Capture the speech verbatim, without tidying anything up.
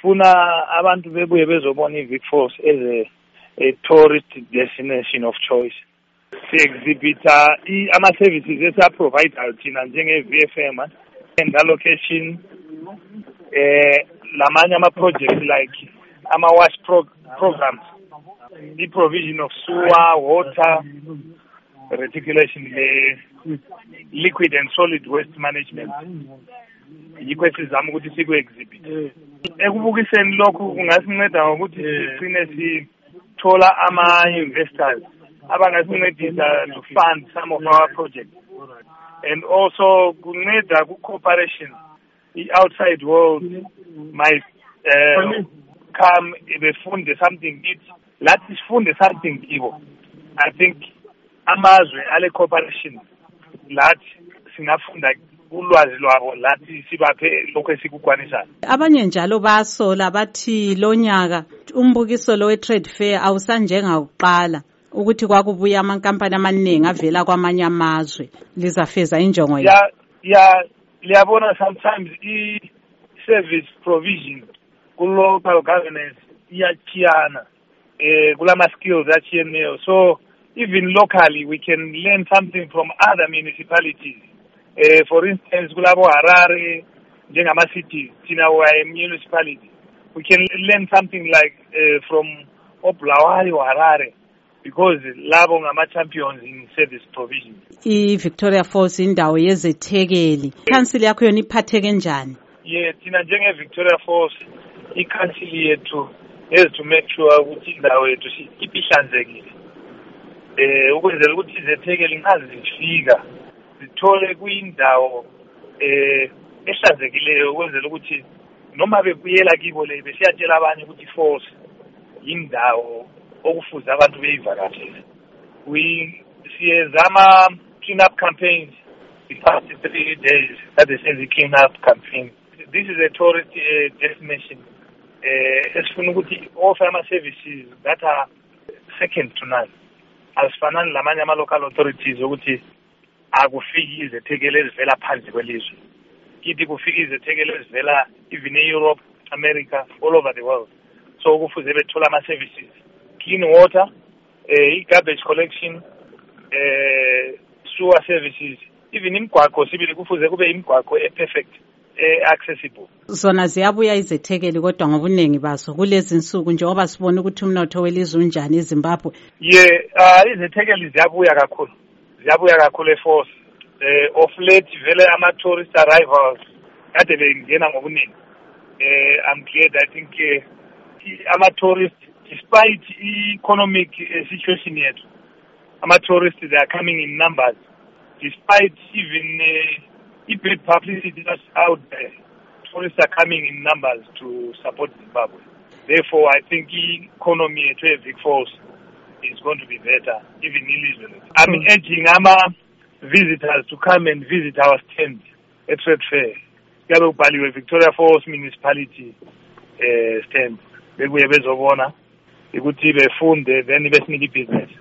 sifuna abantu bebuye bezobona iVic Falls as a, a tourist destination of choice. Si-exhibita ama-services esa-provider thina njenge-V F M and allocation, eh lamanye ama-projects like ama-wash pro programs, the provision of sewer, water, reticulation, the liquid and solid waste management. Yikho esizama ukuthi siku-exhibit. Ekubukiseni lokhu kungasinceda ngokuthi sigcine sithola ama-investors abangasincedisa to fund some of our projects. And also kunceda ku-cooperation. The outside world might uh, come befunde something it lathi sifunde something kibo. I think amazwe ale cooperation lathi singafunda ulwazi lwabo lathi sibaphe lokho esikukwanisana. Abanye njalo basola bathi lonyaka umbukiso lo we-trade fair awusanjenga uqala ukuthi kwakubuya amankampani amaningi avela kwamanye amazwe lizafeza injongo yabo. Ya ya liyabona sometimes i-service provision ku-local governance iyachiyana eh kulama skills achiyeneyo, so even locally we can learn something from other municipalities. Uh, for instance, kulabo Harare, njengama cities, thina we are a municipality. We can learn something like uh, from Obulawayo, Harare, because labo ngama champions in service provision. I Victoria Falls indawo yezethekeli. Council yakho yona iphatheke njani? Yeah, thina njenge Victoria Falls, I council yethu has to make sure ukuthi indawo yethu ihlanzekile. Eh ukwenzela ukuthi izethekeli ngazifika sithole kuyindawo eh ehlanzekileyo ukwenzela ukuthi noma bebuyela kibo le besiyatshela abanye ukuthi Falls indawo okufuza abantu beyivakashele. We siyezama clean up campaigns the past three days that is the clean up campaign. This is a tourist uh, destination. Eh esifuna ukuthi offer ama services that are second to none. Asifanani lamanye ama local authorities ukuthi akufiki izethekeli ezivela phansi kwelizwe. Kithi kufika izethekeli ezivela even in Europe, America, all over the world. So kufuze bethola ama services, clean water, eh garbage collection, eh sewer services, even imigwaqo sibili kufuze kube imigwaqo e perfect, eh accessible. Zona ziyabuya izethekeli kodwa ngobunengi baso kulezi insuku njengoba sibona ukuthi umnotho welizwe unjani eZimbabwe. Yeah, uh, izethekeli ziyabuya kakhulu. Ziyabuya kakhulu eFalls. Eh of late vele ama tourist arrivals kade bengena ngobuningi. Eh I'm glad I think uh, ama tourists despite economic uh, situation yethu, ama tourists they are coming in numbers despite even uh, bad publicity that's out there. Tourists are coming in numbers to support Zimbabwe. Therefore, I think the economy at Vic Falls is going to be better, even in Israel. I'm urging our visitors to come and visit our stand at Trade Fair. Yabe ubhaliwe Victoria Falls Municipality uh, stand. Bekuye bezobona ukuthi befunde then besinike business.